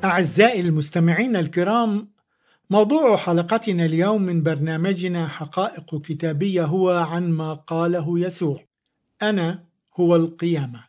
أعزائي المستمعين الكرام، موضوع حلقتنا اليوم من برنامجنا حقائق كتابية هو عن ما قاله يسوع: أنا هو القيامة.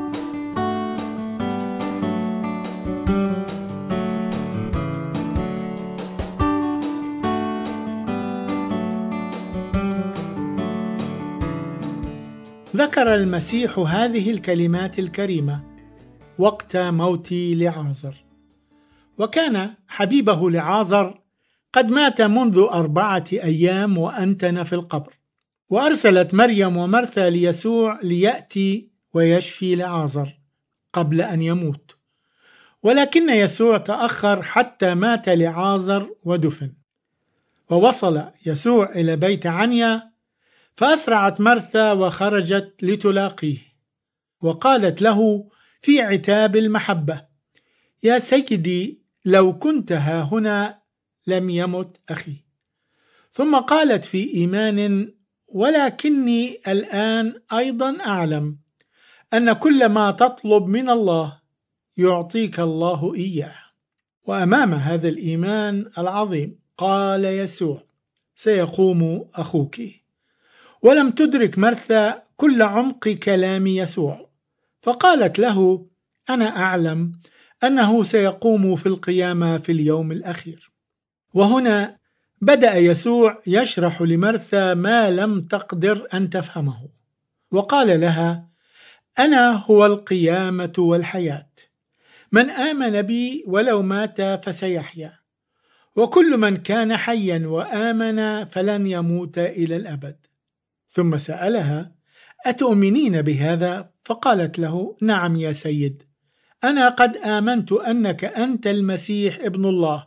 ذكر المسيح هذه الكلمات الكريمة وقت موت لعازر، وكان حبيبه لعازر قد مات منذ 4 أيام وأنتن في القبر، وأرسلت مريم ومرثا ليسوع ليأتي ويشفي لعازر قبل أن يموت، ولكن يسوع تأخر حتى مات لعازر ودفن. ووصل يسوع إلى بيت عنيا، فأسرعت مرثا وخرجت لتلاقيه، وقالت له في عتاب المحبة: يا سيدي، لو كنت ها هنا لم يمت أخي. ثم قالت في إيمان: ولكني الآن أيضا أعلم أن كل ما تطلب من الله يعطيك الله إياه. وأمام هذا الإيمان العظيم قال يسوع: سيقوم أخوك. ولم تدرك مرثا كل عمق كلام يسوع، فقالت له: أنا أعلم أنه سيقوم في القيامة في اليوم الأخير. وهنا بدأ يسوع يشرح لمرثا ما لم تقدر أن تفهمه، وقال لها: أنا هو القيامة والحياة، من آمن بي ولو مات فسيحيا، وكل من كان حيا وآمن فلن يموت إلى الأبد. ثم سألها: أتؤمنين بهذا؟ فقالت له: نعم يا سيد، أنا قد آمنت أنك أنت المسيح ابن الله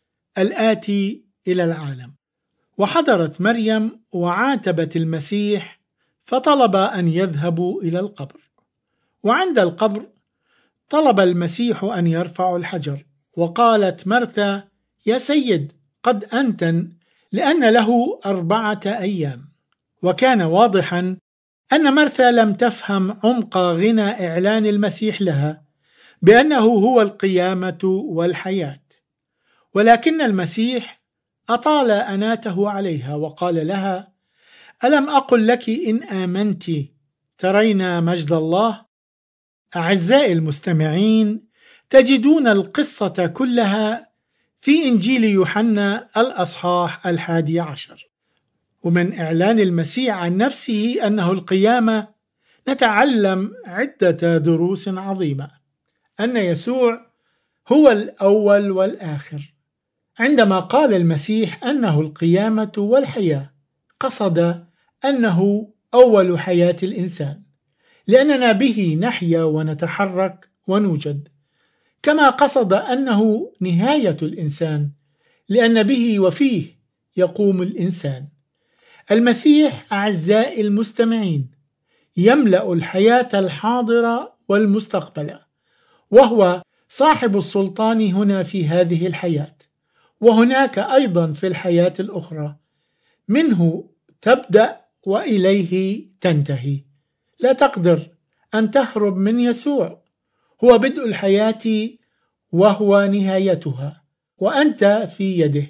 الآتي إلى العالم. وحضرت مريم وعاتبت المسيح، فطلب أن يذهبوا إلى القبر. وعند القبر طلب المسيح أن يرفعوا الحجر، وقالت مرثا: يا سيد، قد أنتن، لأن له 4 أيام. وكان واضحا أن مرثا لم تفهم عمق غنى إعلان المسيح لها بأنه هو القيامة والحياة، ولكن المسيح أطال أناته عليها وقال لها: ألم أقل لك إن آمنت ترين مجد الله؟ أعزائي المستمعين، تجدون القصة كلها في إنجيل يوحنا الأصحاح 11. ومن إعلان المسيح عن نفسه أنه القيامة نتعلم عدة دروس عظيمة: أن يسوع هو الأول والآخر. عندما قال المسيح أنه القيامة والحياة، قصد أنه أول حياة الإنسان، لأننا به نحيا ونتحرك ونوجد، كما قصد أنه نهاية الإنسان، لأن به وفيه يقوم الإنسان. المسيح أعزائي المستمعين يملأ الحياة الحاضرة والمستقبلة، وهو صاحب السلطان هنا في هذه الحياة، وهناك أيضا في الحياة الأخرى. منه تبدأ وإليه تنتهي. لا تقدر أن تهرب من يسوع، هو بدء الحياة وهو نهايتها، وأنت في يده.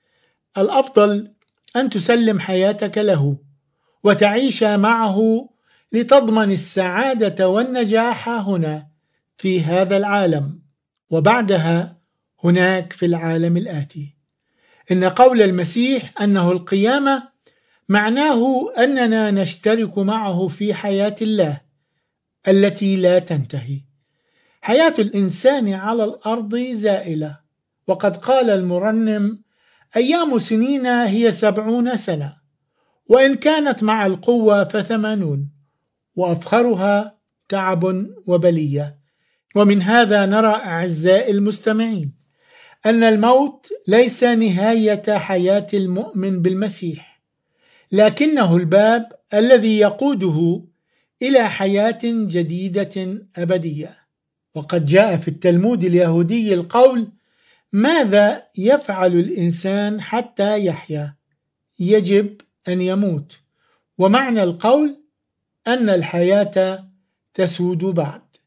الأفضل أن تسلم حياتك له وتعيش معه لتضمن السعادة والنجاح هنا في هذا العالم، وبعدها هناك في العالم الآتي. إن قول المسيح أنه القيامة معناه أننا نشترك معه في حياة الله التي لا تنتهي. حياة الإنسان على الأرض زائلة، وقد قال المرنم: أيام سنين هي 70 سنة، وإن كانت مع القوة ف80، وأفخرها تعب وبلية. ومن هذا نرى أعزائي المستمعين أن الموت ليس نهاية حياة المؤمن بالمسيح، لكنه الباب الذي يقوده إلى حياة جديدة أبدية. وقد جاء في التلمود اليهودي القول: ماذا يفعل الإنسان حتى يحيا؟ يجب أن يموت. ومعنى القول أن الحياة تسود بعد.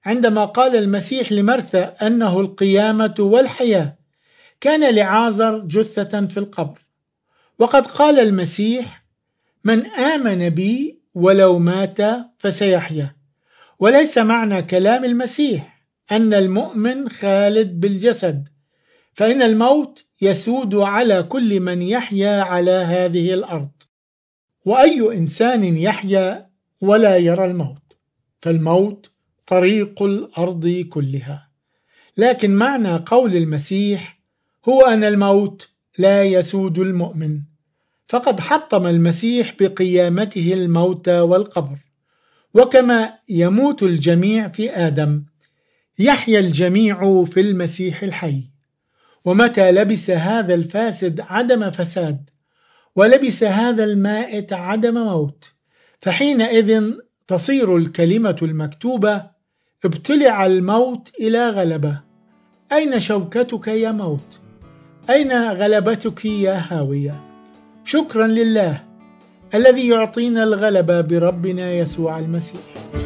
عندما قال المسيح لمرثا أنه القيامة والحياة، كان لعازر جثة في القبر، وقد قال المسيح: من آمن بي ولو مات فسيحيا. وليس معنى كلام المسيح أن المؤمن خالد بالجسد، فإن الموت يسود على كل من يحيا على هذه الأرض، وأي إنسان يحيا ولا يرى الموت؟ فالموت طريق الأرض كلها. لكن معنى قول المسيح هو أن الموت لا يسود المؤمن، فقد حطم المسيح بقيامته الموت والقبر، وكما يموت الجميع في آدم، يحيا الجميع في المسيح الحي. ومتى لبس هذا الفاسد عدم فساد، ولبس هذا المائت عدم موت، فحينئذ تصير الكلمة المكتوبة: ابتلع الموت إلى غلبة. أين شوكتك يا موت؟ أين غلبتك يا هاوية؟ شكرا لله الذي يعطينا الغلبة بربنا يسوع المسيح.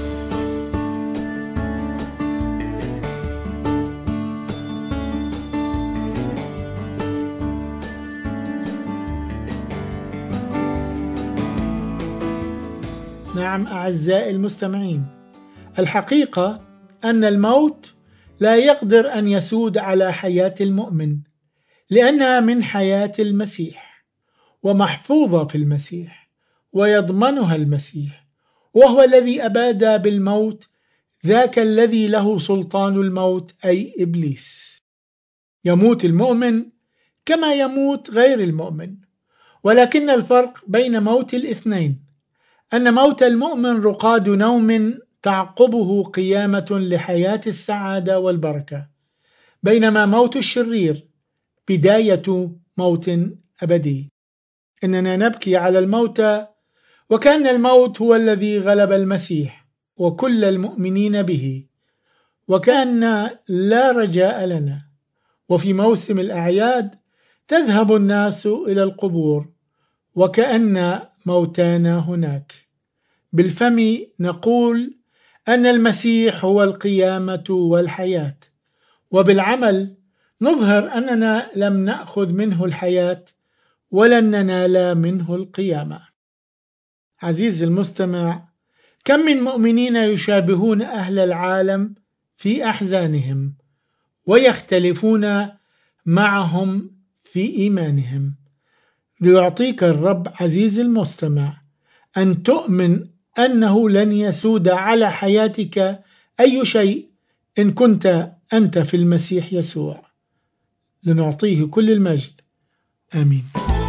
نعم أعزائي المستمعين، الحقيقة أن الموت لا يقدر أن يسود على حياة المؤمن، لأنها من حياة المسيح ومحفوظة في المسيح، ويضمنها المسيح، وهو الذي أباد بالموت ذاك الذي له سلطان الموت، أي إبليس. يموت المؤمن كما يموت غير المؤمن، ولكن الفرق بين موت الاثنين أن موت المؤمن رقاد نوم تعقبه قيامة لحياة السعادة والبركة، بينما موت الشرير بداية موت أبدي. إننا نبكي على الموتى وكأن الموت هو الذي غلب المسيح وكل المؤمنين به، وكأن لا رجاء لنا. وفي موسم الأعياد تذهب الناس إلى القبور وكأن موتانا هناك. بالفم نقول أن المسيح هو القيامة والحياة، وبالعمل نظهر أننا لم نأخذ منه الحياة ولن ننال منه القيامة. عزيزي المستمع، كم من مؤمنين يشابهون أهل العالم في أحزانهم ويختلفون معهم في إيمانهم. ليعطيك الرب عزيزي المستمع أن تؤمن أنه لن يسود على حياتك أي شيء إن كنت أنت في المسيح يسوع. لنعطيه كل المجد. آمين.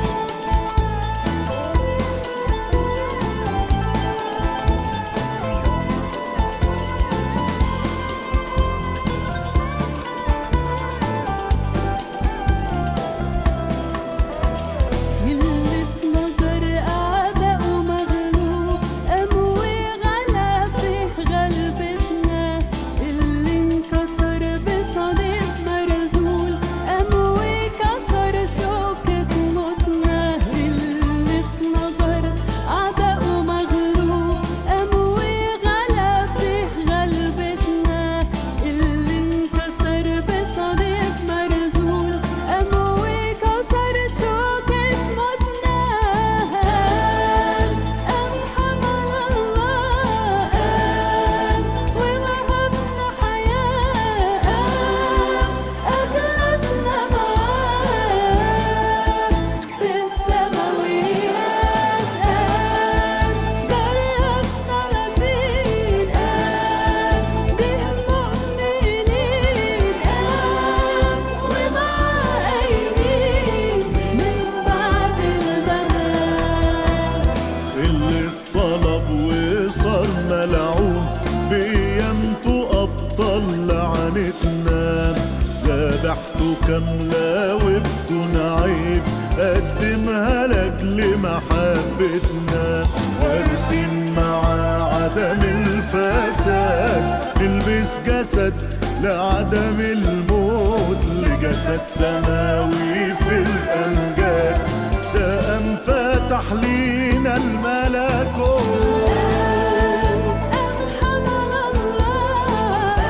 كاملة وبدون عيب قدمها لك لمحبتنا، وارسم مع عدم الفساد نلبس جسد لعدم الموت، لجسد سماوي في الأمجاد، ده قام فتح لينا الملكوت.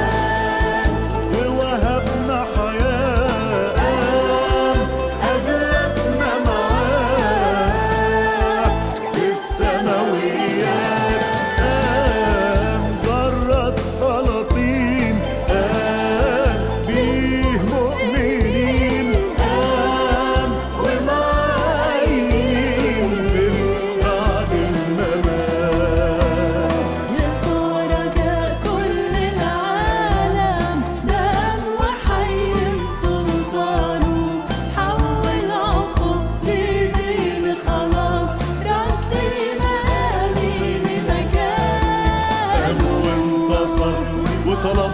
طلب